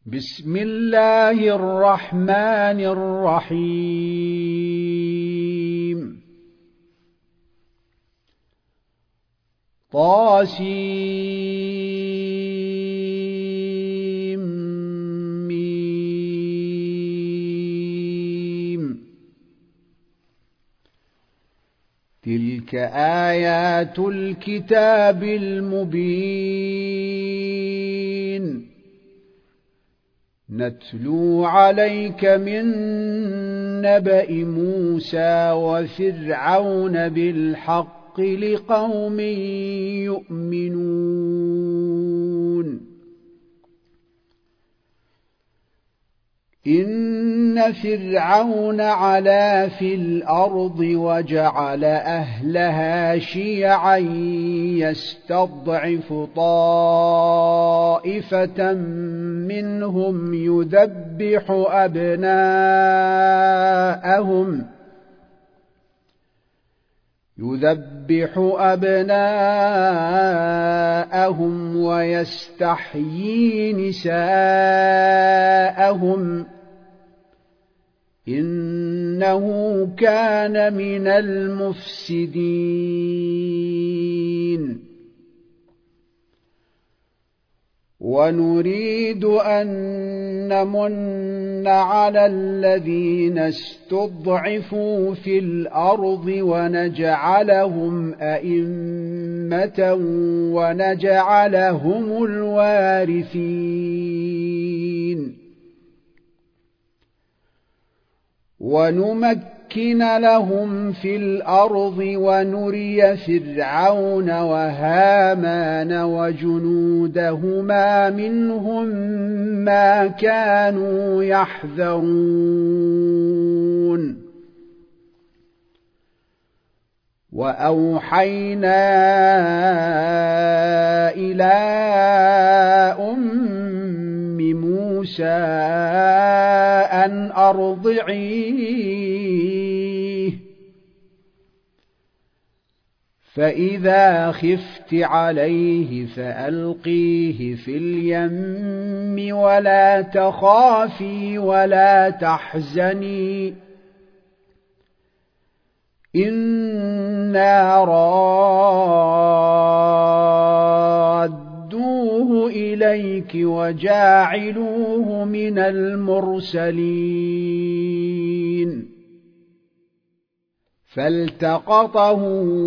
بسم الله الرحمن الرحيم طاسيم تلك آيات الكتاب المبين نتلو عليك من نبأ موسى وفرعون بالحق لقوم يؤمنون إن فرعون علا في الأرض وجعل أهلها شيعا يستضعف طائفة منهم يذبح أبناءهم ويستحيي نساءهم إنه كان من المفسدين ونريد أن نمن على الذين استضعفوا في الأرض ونجعلهم أئمة ونجعلهم الوارثين ونمكن لهم في الأرض ونري فرعون وهامان وجنودهما منهم ما كانوا يحذرون وأوحينا إلى موسى أن أرضعيه فإذا خفت عليه فألقيه في اليم ولا تخافي ولا تحزني إنا رادوه إليك وجاعلوه من المرسلين فالتقطه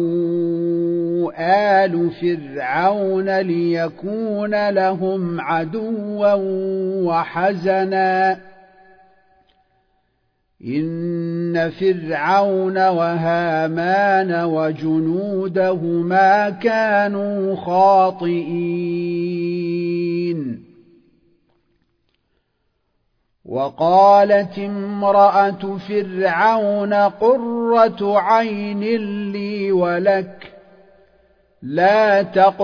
آل فرعون ليكون لهم عدوا وحزنا إن فرعون وهامان وجنودهما كانوا خاطئين وقالت امرأة فرعون قرة عين لي ولك لا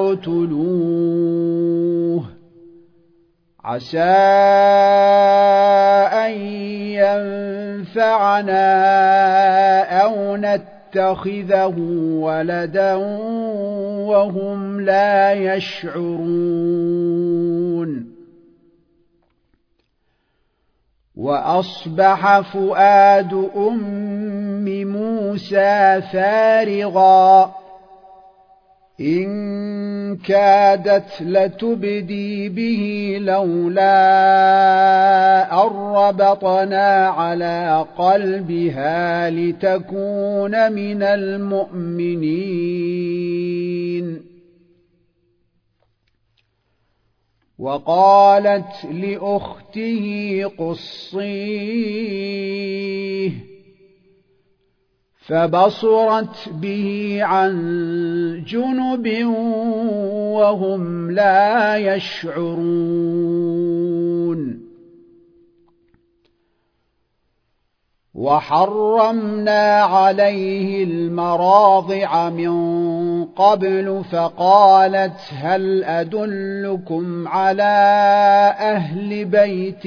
تقتلوه عسى أن ينفعنا أو نتخذه ولدا وهم لا يشعرون وأصبح فؤاد موسى فارغا إن كادت لتبدي به لولا أن ربطنا على قلبها لتكون من المؤمنين وقالت لأخته قصيه فبصرت به عن جنب وهم لا يشعرون وحرمنا عليه المراضع من قبل فقالت هل أدلكم على أهل بيت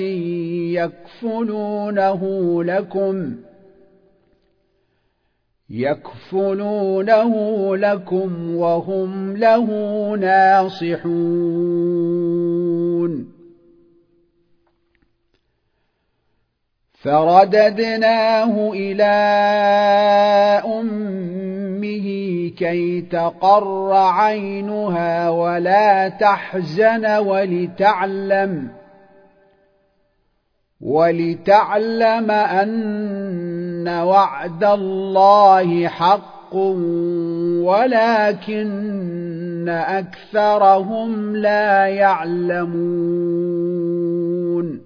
يكفلونه لكم وهم له ناصحون فرددناه إلى أمه كي تقر عينها ولا تحزن ولتعلم أن وعد الله حق ولكن أكثرهم لا يعلمون.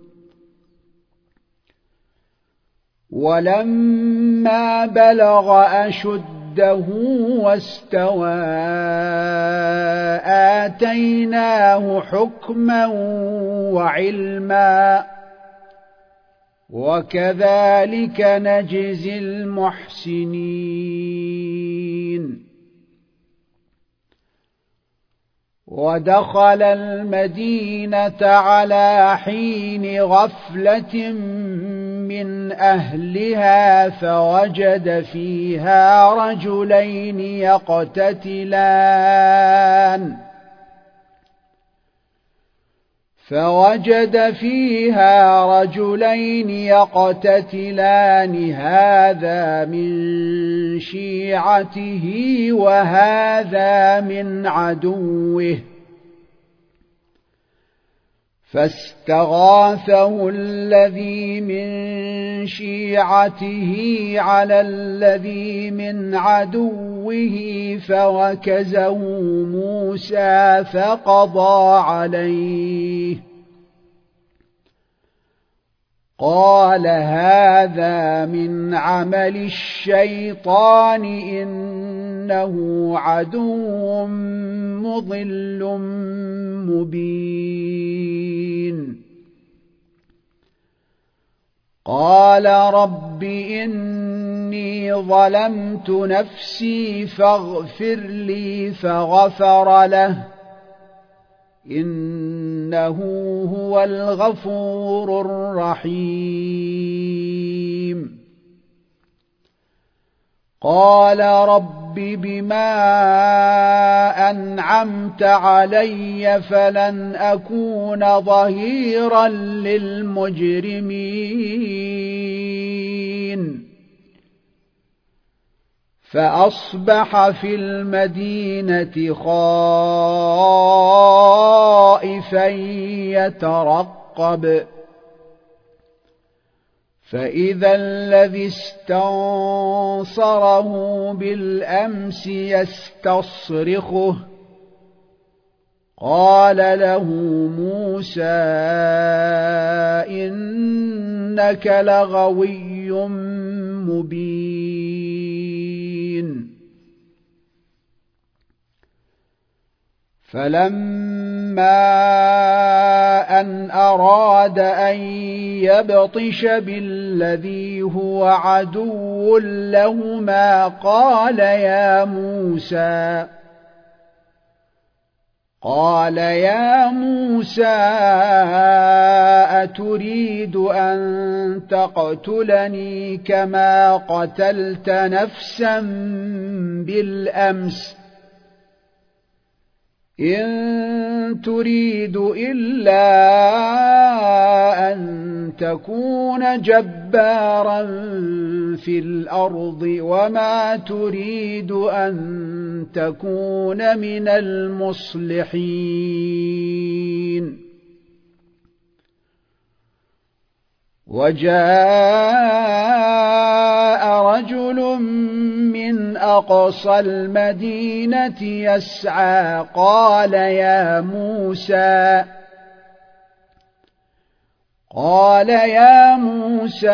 ولما بلغ أشده واستوى آتيناه حكما وعلما وكذلك نجزي المحسنين. ودخل المدينة على حين غفلة من أهلها فوجد فيها رجلين يقتتلان هذا من شيعته وهذا من عدوه فاستغاثه الذي من شيعته على الذي من عدوه فوكزه موسى فقضى عليه قال هذا من عمل الشيطان إنه عدو مضل مبين. قال رب إني ظلمت نفسي فاغفر لي فغفر له إنه هو الغفور الرحيم. قال رب بما أنعمت علي فلن أكون ظهيرا للمجرمين. فأصبح في المدينة خائفا يترقب فإذا الذي استنصره بالأمس يستصرخه قال له موسى إنك لغوي مبين. فلما أن أراد أن يبطش بالذي هو عدو لهما قال يا موسى أتريد أن تقتلني كما قتلت نفسا بالأمس إن تريد إلا أن تكون جبارا في الأرض وما تريد أن تكون من المصلحين. وجاء رجل من أقصى المدينة يسعى قال يا موسى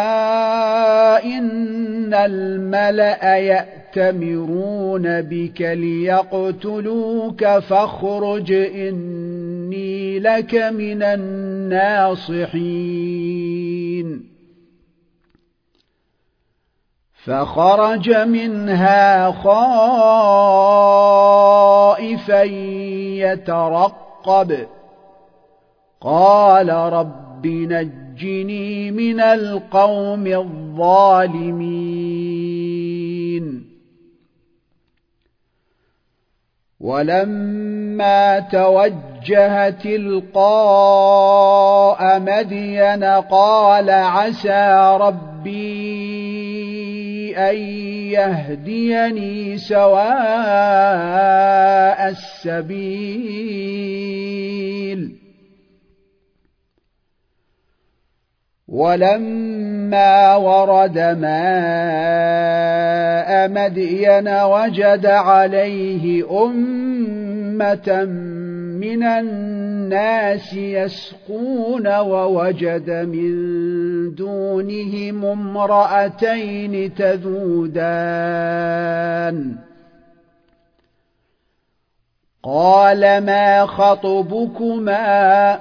إن الملأ يأتمرون بك ليقتلوك فاخرج إني لك من الناصحين. فخرج منها خائفا يترقب قال رب نجني من القوم الظالمين. ولما توجه توجه تلقاء مدين قال عسى ربي أن يهديني سواء السبيل ولما ورد ماء مدين وجد عليه أمة من الناس يسقون ووجد من دونهم امرأتين تذودان قال ما خطبكما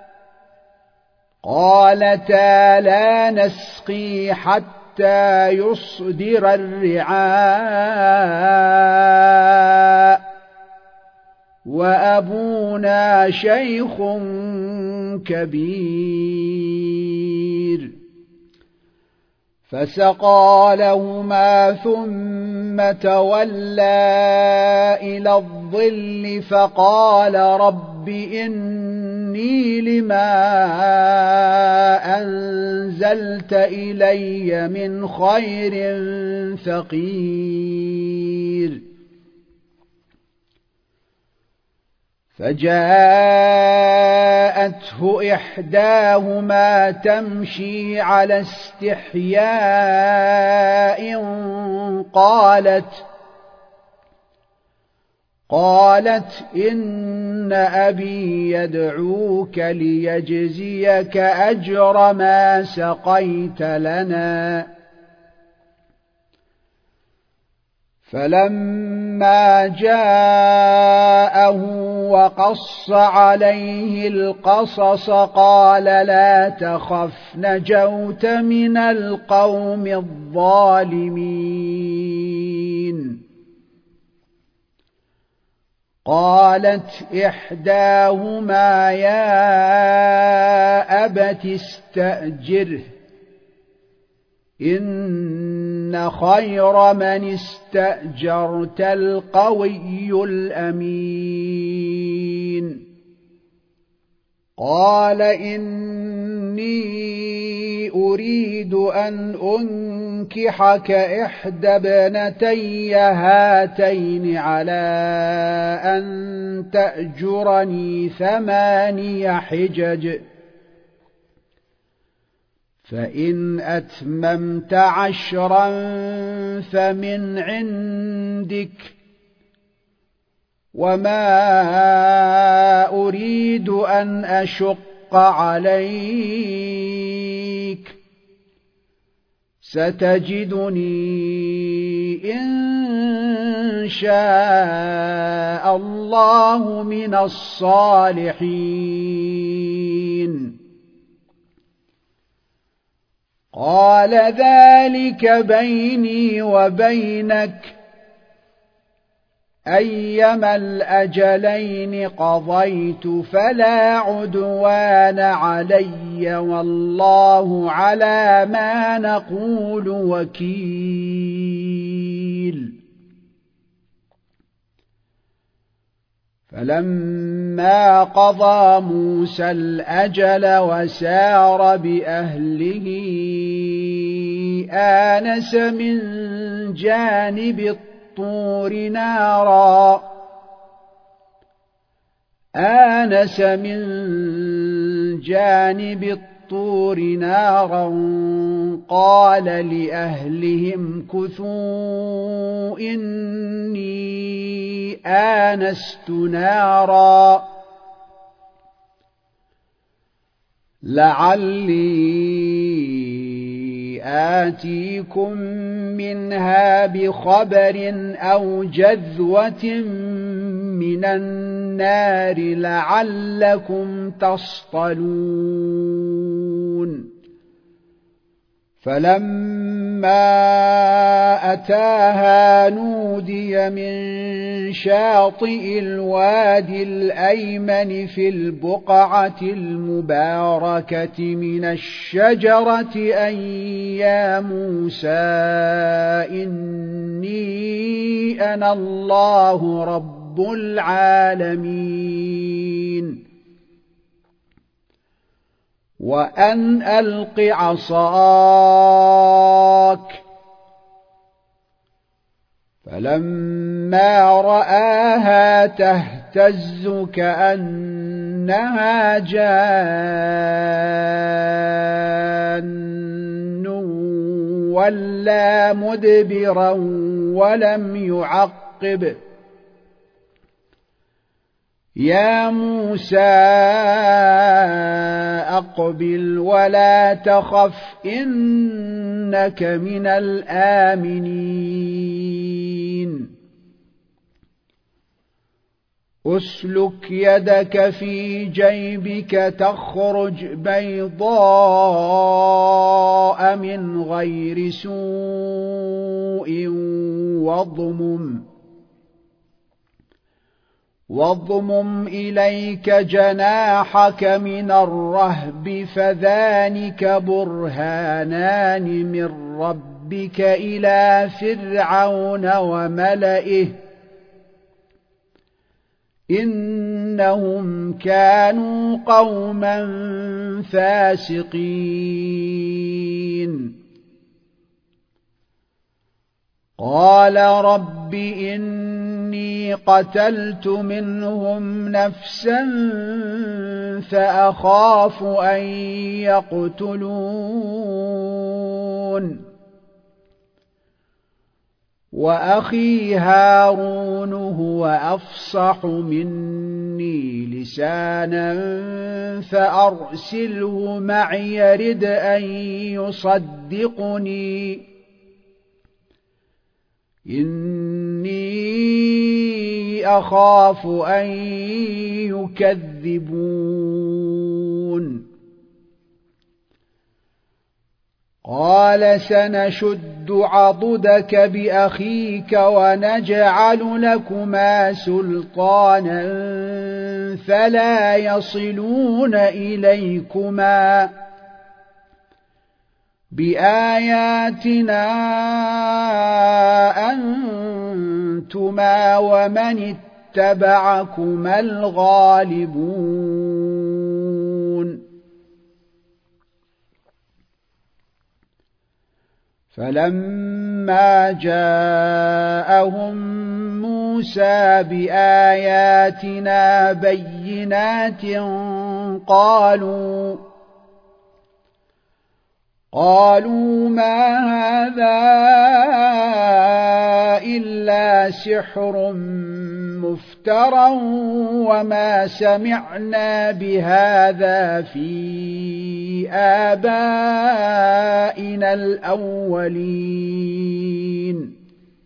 قالتا لا نسقي حتى يصدر الرعاء وأبونا شيخ كبير فسقى لهما ثم تولى إلى الظل فقال رب إني لما أنزلت إلي من خير فقير فجاءته إحداهما تمشي على استحياء قالت إن أبي يدعوك ليجزيك أجر ما سقيت لنا فلما جاءه وقص عليه القصص قال لا تخف نجوت من القوم الظالمين قالت إحداهما يا أبت استأجره إن خير من استأجرت القوي الأمين قال إني أريد أن أنكحك إحدى ابنتي هاتين على أن تأجرني 8 حجج فإن أتممت 10 فمن عندك وما أريد أن أشق عليك ستجدني إن شاء الله من الصالحين قال ذلك بيني وبينك أيما الأجلين قضيت فلا عدوان علي والله على ما نقول وكيل فلما قضى موسى الأجل وسار بأهله آنس من جانب الطور نارا قال لأهلهم كثوا إني آنست نارا لعلي آتيكم منها بخبر أو جذوة من النار لعلكم تصطلون فلما أتاها نودي من شاطئ الوادي الأيمن في البقعة المباركة من الشجرة أن يا موسى إني أنا الله رب رب العالمين وأن ألق عصاك فلما رآها تهتز كأنها جان ولا مدبرا ولم يعقب يا موسى أقبل ولا تخف إنك من الآمنين أسلك يدك في جيبك تخرج بيضاء من غير سوء واضمم إليك جناحك من الرهب فذلك برهانان من ربك إلى فرعون وملئه إنهم كانوا قوما فاسقين قال رب إني قتلت منهم نفسا فأخاف أن يقتلون وأخي هارون هو أفصح مني لسانا فأرسله معي يرد أن يصدقني إني أخاف أن يكذبون قال سنشد عضدك بأخيك ونجعل لكما سلطانا فلا يصلون إليكما بآياتنا أنتما ومن اتبعكما الغالبون فلما جاءهم موسى بآياتنا بينات قالوا ما هذا إلا سحر مفترى وما سمعنا بهذا في آبائنا الأولين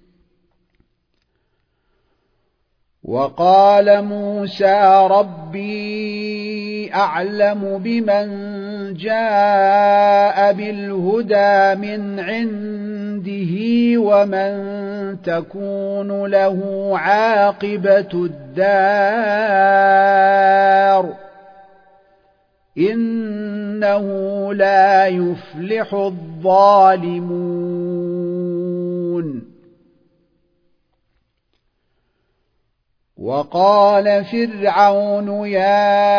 وقال موسى ربي أعلم بمن جاء بالهدى من عنده ومن تكون له عاقبة الدار إنه لا يفلح الظالمون وقال فرعون يا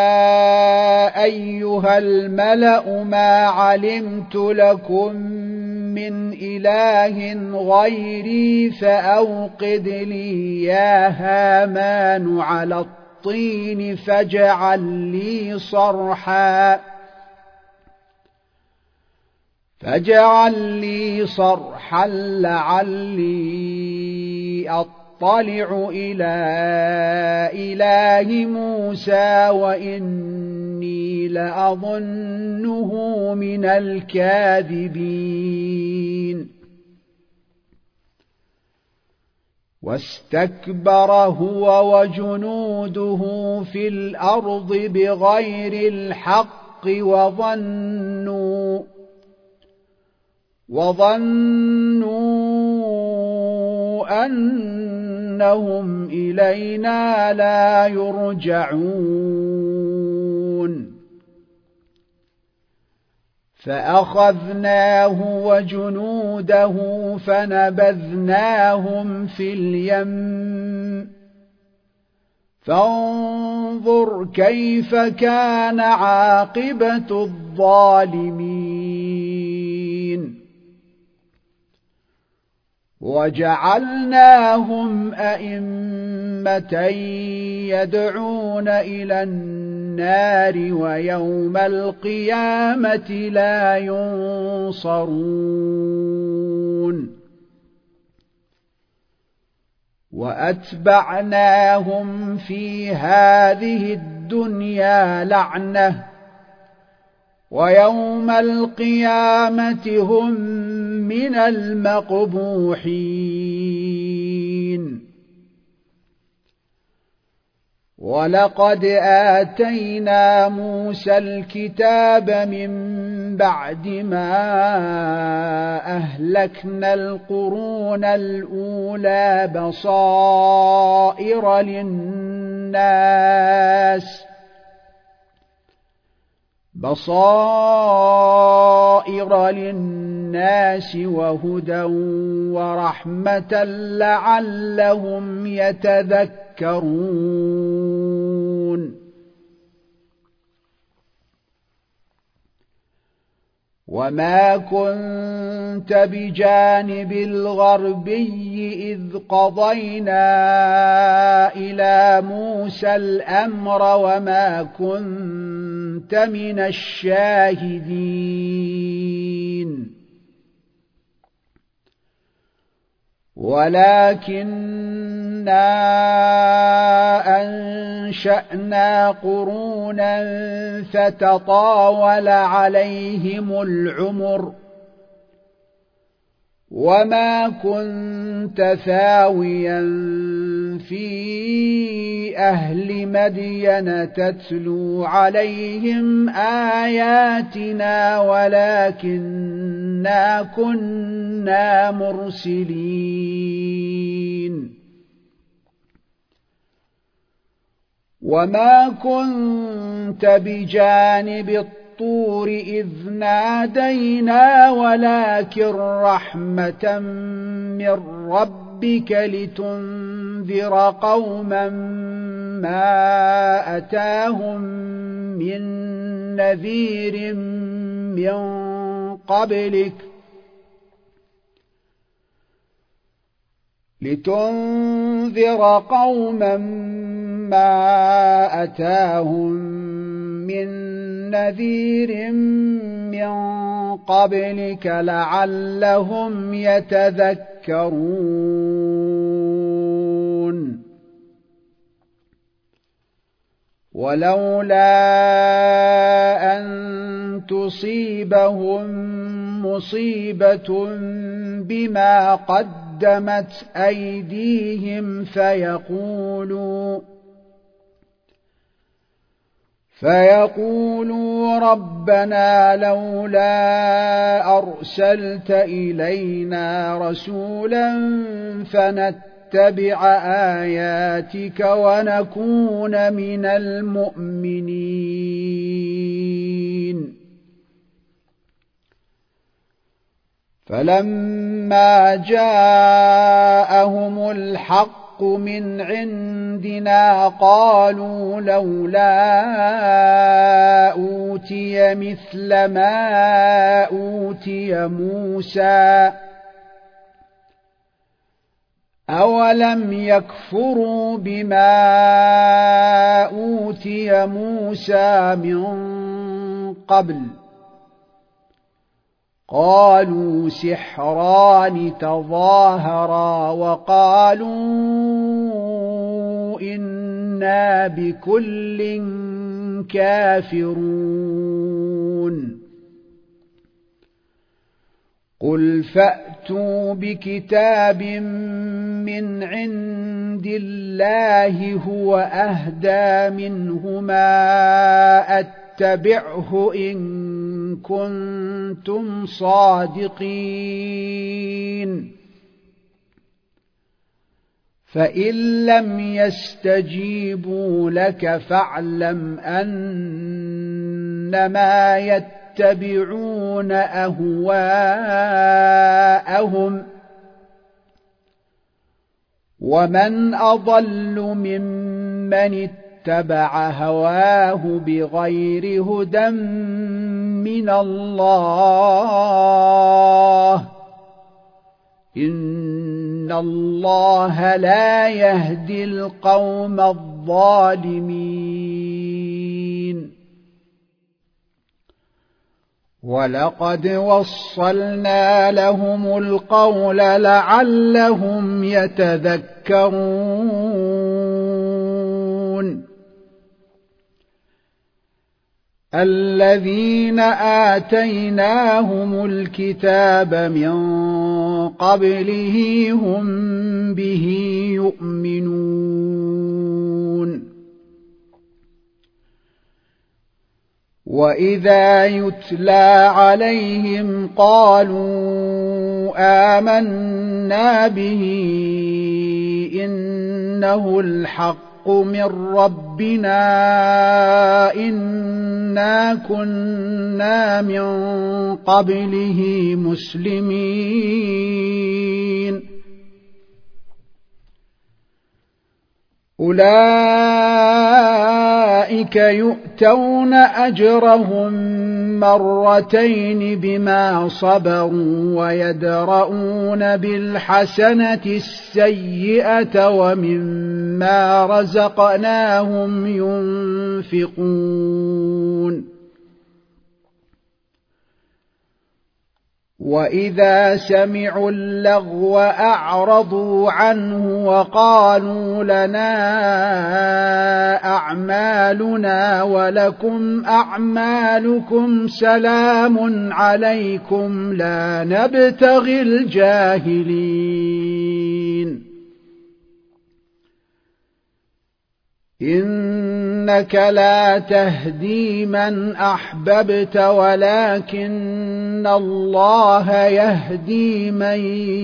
أيها الملأ ما علمت لكم من إله غيري فأوقد لي يا هامان على الطين فاجعل لي صرحا لعلي أطلع إلى إله موسى وإني لأظنه من الكاذبين واستكبر هو وجنوده في الأرض بغير الحق وظنوا أنهم إلينا لا يرجعون فأخذناه وجنوده فنبذناهم في اليم فانظر كيف كان عاقبة الظالمين وجعلناهم أئمة يدعون إلى النار ويوم القيامة لا ينصرون وأتبعناهم في هذه الدنيا لعنة ويوم القيامة هم من المقبوحين ولقد آتينا موسى الكتاب من بعد ما أهلكنا القرون الأولى بصائر للناس وهدى ورحمة لعلهم يتذكرون وما كنت بجانب الغربي إذ قضينا إلى موسى الأمر وما كنت من الشاهدين ولكننا أنشأنا قرونا فتطاول عليهم العمر وما كنت ثاويا في أهل مدين تتلو عليهم آياتنا ولكننا كنا مرسلين وما كنت بجانب الطور إذ نادينا ولكن رحمة من ربك لتنذر قوما ما أتاهم من نذير من قبلك ما أتاهم من نذير من قبلك لعلهم يتذكرون ولولا أن تصيبهم مصيبة بما قدمت أيديهم فيقولوا ربنا لولا أرسلت إلينا رسولا فنتبع آياتك ونكون من المؤمنين فلما جاءهم الحق من عندنا قالوا لولا أوتي مثل ما أوتي موسى أولم يكفروا بما أوتي موسى من قبل قالوا سحران تظاهرا وقالوا إنا بكل كافرون قل فأتوا بكتاب من عند الله هو أهدى منهما اتبعه إن كنتم صادقين فإن لم يستجيبوا لك فاعلم أنما يتبعون أهواءهم ومن أضل ممن من اتبع هواه بغير هدى من الله إن الله لا يهدي القوم الظالمين ولقد وصلنا لهم القول لعلهم يتذكرون الذين آتيناهم الكتاب من قبله هم به يؤمنون وإذا يتلى عليهم قالوا آمنا به إنه الحق من ربنا إنا كنا من قبله مسلمين أولئك يؤتون أجرهم مرتين بما صبروا ويدرؤون بالحسنة السيئة ومما رزقناهم ينفقون وإذا سمعوا اللغو أعرضوا عنه وقالوا لنا أعمالنا ولكم أعمالكم سلام عليكم لا نبتغي الجاهلين إنك لا تهدي من أحببت ولكن الله يهدي من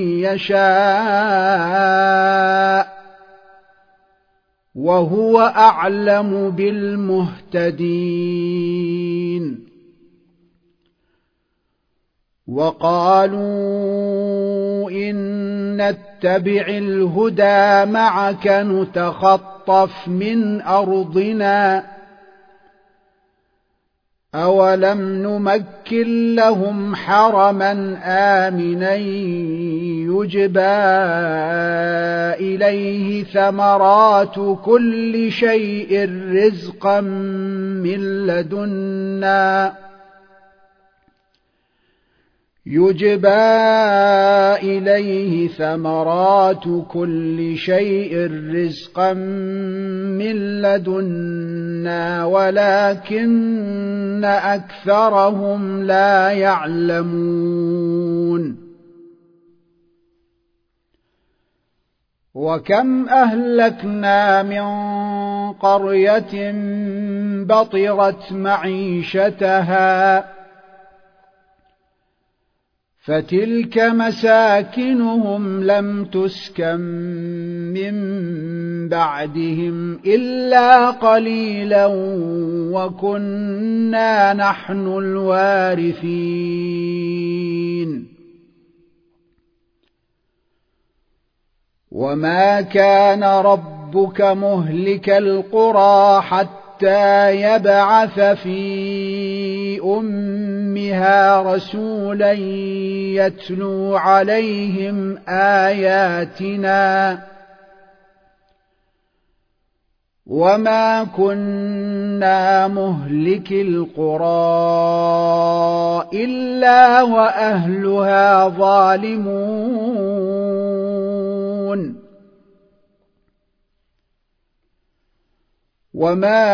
يشاء وهو أعلم بالمهتدين وقالوا إن نتبع الهدى معك نتخطف من أرضنا أولم نمكن لهم حرما آمنا يجبى إليه ثمرات كل شيء رزقا من لدنا ولكن أكثرهم لا يعلمون وكم أهلكنا من قرية بطرت معيشتها فتلك مساكنهم لم تسكن من بعدهم إلا قليلا وكنا نحن الوارثين وما كان ربك مهلك القرى حتى يبعث في أمها رسولا يتلو عليهم آياتنا وما كنا مهلك القرى إلا وأهلها ظالمون وما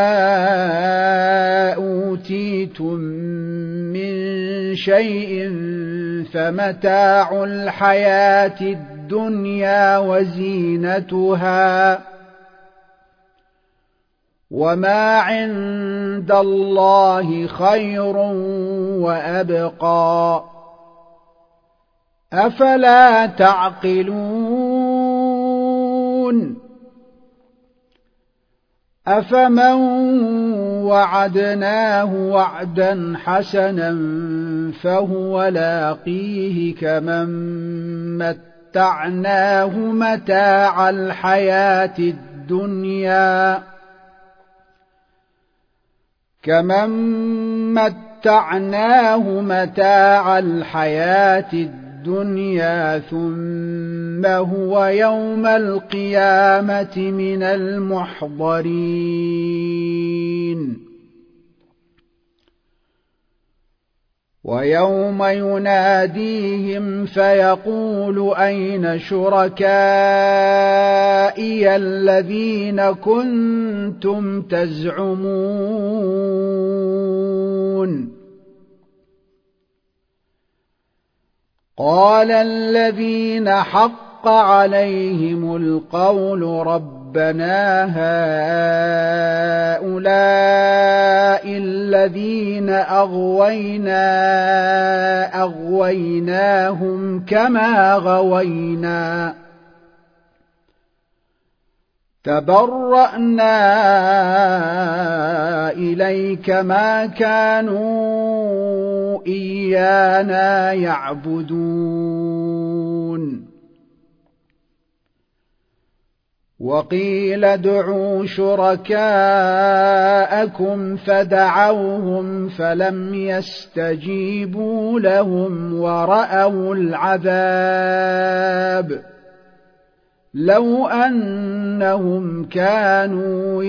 أوتيتم من شيء فمتاع الحياة الدنيا وزينتها وما عند الله خير وأبقى أفلا تعقلون أفمن وعدناه وعدا حسنا فهو لاقيه كمن متعناه متاع الحياة الدنيا كمن متعناه متاع الحياة الدنيا ثم هو يوم القيامة من المحضرين ويوم يناديهم فيقول أين شركائي الذين كنتم تزعمون قال الذين حق عليهم القول ربنا هؤلاء الذين أغويناهم كما غوينا تبرأنا إليك ما كانوا إيانا يعبدون وقيل ادعوا شركاءكم فدعوهم فلم يستجيبوا لهم ورأوا العذاب لو أنهم كانوا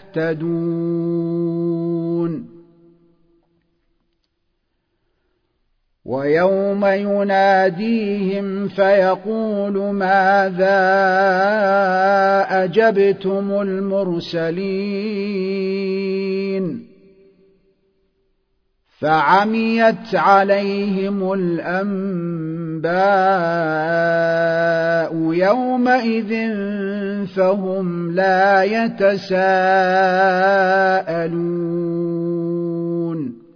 يهتدون ويوم يناديهم فيقول ماذا أجبتم المرسلين فعميت عليهم الأنباء يومئذ فهم لا يتساءلون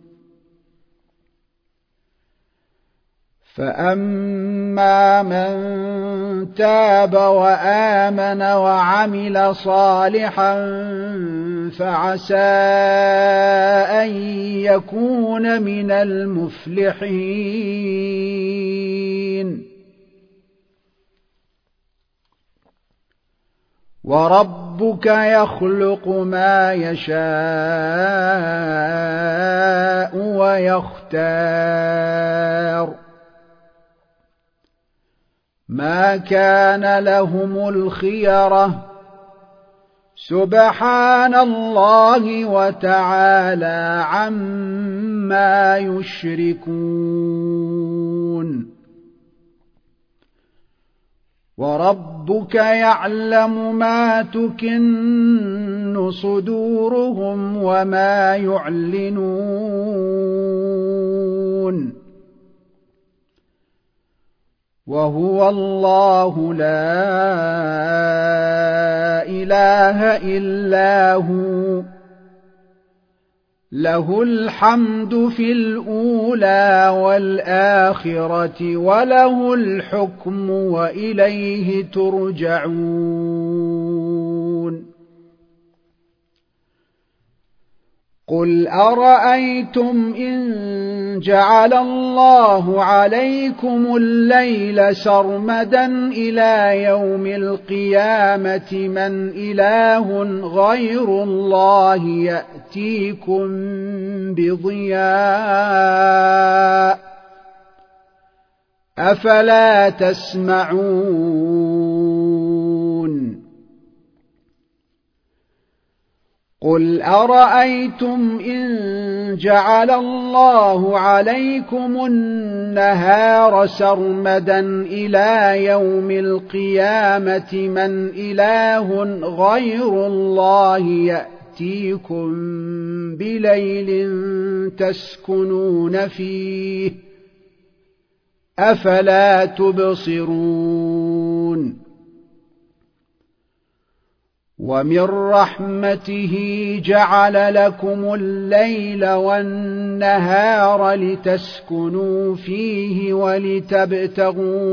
فأما من تاب وآمن وعمل صالحا فعسى أن يكون من المفلحين وربك يخلق ما يشاء ويختار ما كان لهم الخيرة سبحان الله وتعالى عما يشركون وربك يعلم ما تكن صدورهم وما يعلنون وهو الله لا إله إلا هو له الحمد في الأولى والآخرة وله الحكم وإليه ترجعون قل أرأيتم إن جعل الله عليكم الليل سرمدا إلى يوم القيامة من إله غير الله يأتيكم بضياء أفلا تسمعون قل أرأيتم إن جعل الله عليكم النهار سرمدا إلى يوم القيامة من إله غير الله يأتيكم بليل تسكنون فيه أفلا تبصرون ومن رحمته جعل لكم الليل والنهار لتسكنوا فيه ولتبتغوا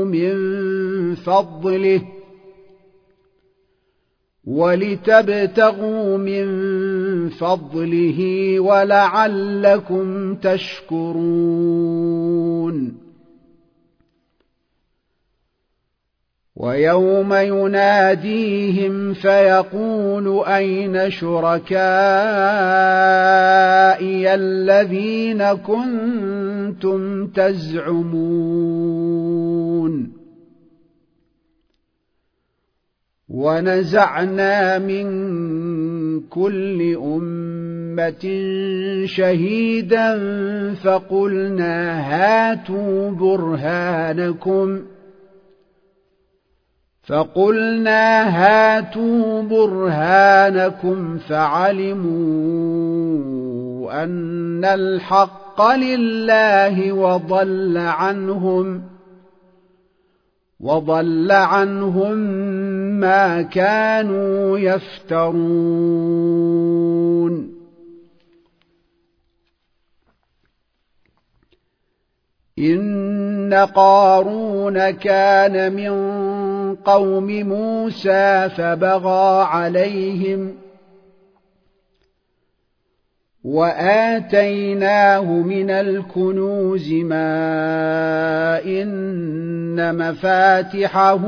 من فضله ولعلكم تشكرون ويوم يناديهم فيقول أين شركائي الذين كنتم تزعمون ونزعنا من كل أمة شهيدا فقلنا هاتوا برهانكم فعلموا أن الحق لله وضل عنهم ما كانوا يفترون إن قارون كان من قوم موسى فبغى عليهم وآتيناه من الكنوز ما إن مفاتحه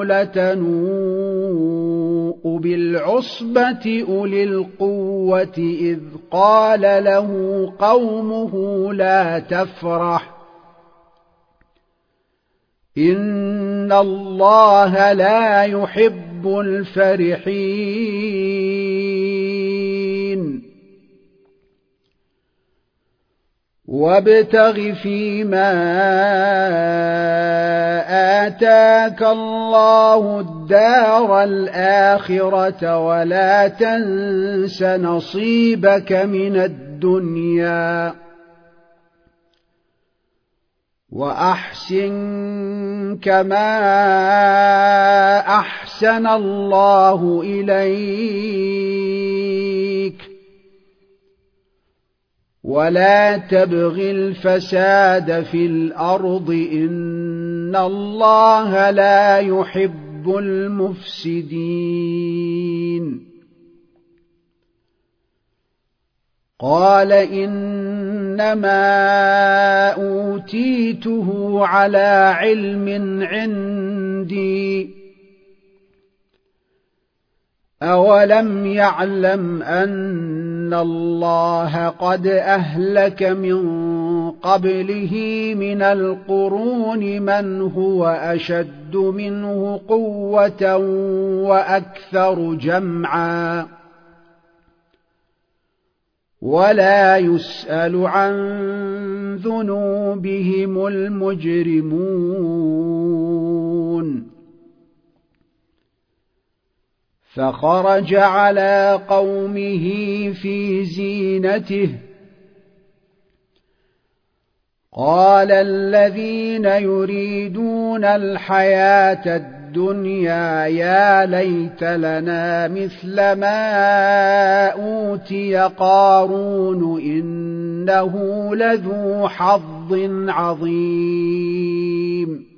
لتنوء بالعصبة أولي القوة إذ قال له قومه لا تفرح إن الله لا يحب الفرحين وابتغ فيما آتاك الله الدار الآخرة ولا تنس نصيبك من الدنيا وأحسن كما أحسن الله إليك ولا تبغ الفساد في الأرض إن الله لا يحب المفسدين قال إنما أوتيته على علم عندي أولم يعلم أن الله قد أهلك من قبله من القرون من هو أشد منه قوة وأكثر جمعا ولا يسأل عن ذنوبهم المجرمون فخرج على قومه في زينته قال الذين يريدون الحياة الدنيا يا ليت لنا مثل ما أوتي قارون إنه لذو حظ عظيم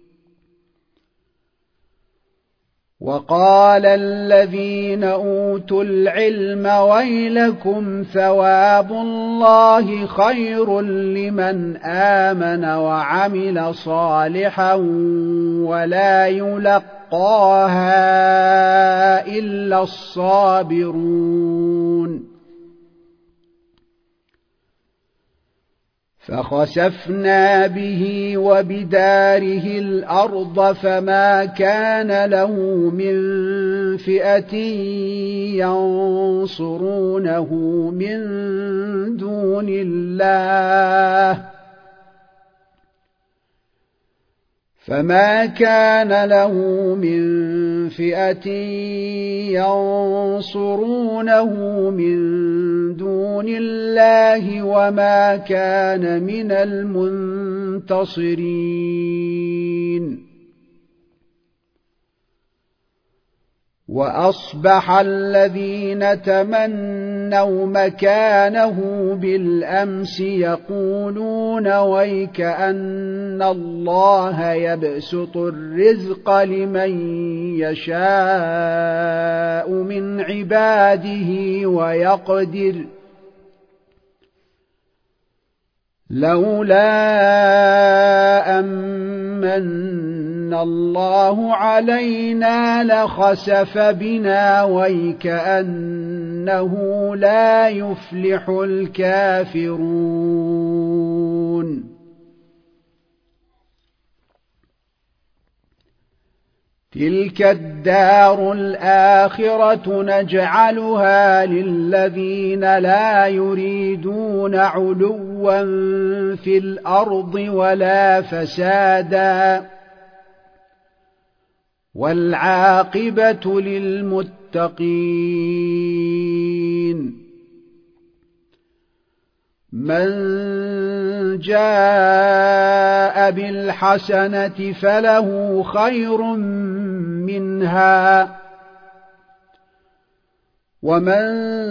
وقال الذين أوتوا العلم ويلكم ثواب الله خير لمن آمن وعمل صالحا ولا يلقاها إلا الصابرون فخسفنا به وبداره الأرض فما كان له من فئة ينصرونه من دون الله وما كان من المنتصرين وأصبح الذين تمنوا مكانه بالأمس يقولون ويك أن الله يبسط الرزق لمن يشاء من عباده ويقدر لولا أمن الله علينا لخسف بنا ويكأنه لا يفلح الكافرون تلك الدار الآخرة نجعلها للذين لا يريدون علوا في الأرض ولا فسادا والعاقبة للمتقين من جاء بالحسنة فله خير منها ومن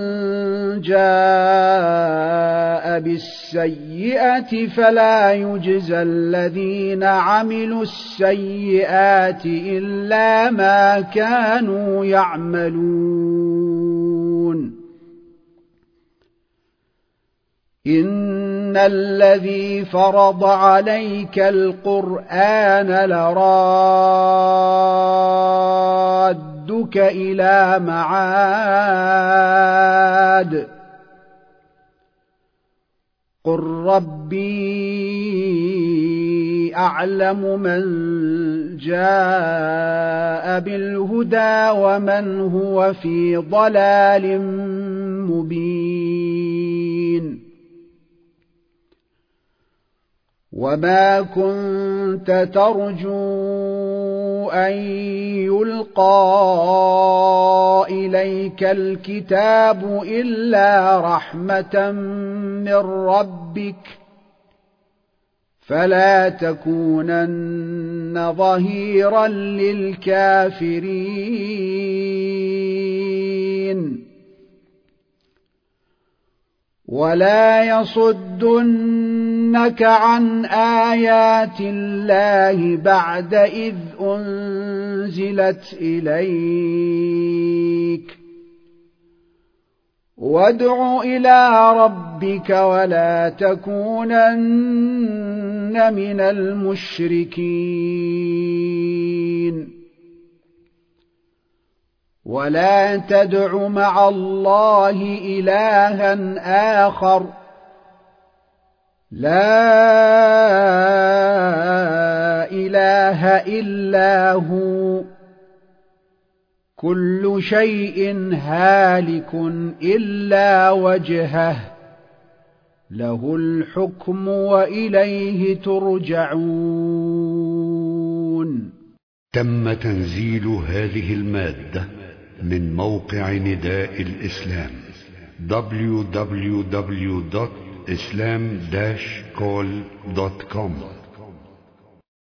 جاء بالسيئة فلا يجزى الذين عملوا السيئات إلا ما كانوا يعملون إن الذي فرض عليك القرآن لرادك إلى معاد قل ربي أعلم من جاء بالهدى ومن هو في ضلال مبين وما كنت ترجو أن يلقى إليك الكتاب إلا رحمة من ربك فلا تكونن ظهيرا للكافرين ولا يصدنك عن آيات الله بعد إذ أنزلت إليك وادع إلى ربك ولا تكونن من المشركين ولا تدع مع الله إلها آخر لا إله إلا هو كل شيء هالك إلا وجهه له الحكم وإليه ترجعون. تم تنزيل هذه المادة من موقع نداء الإسلام www.islam-call.com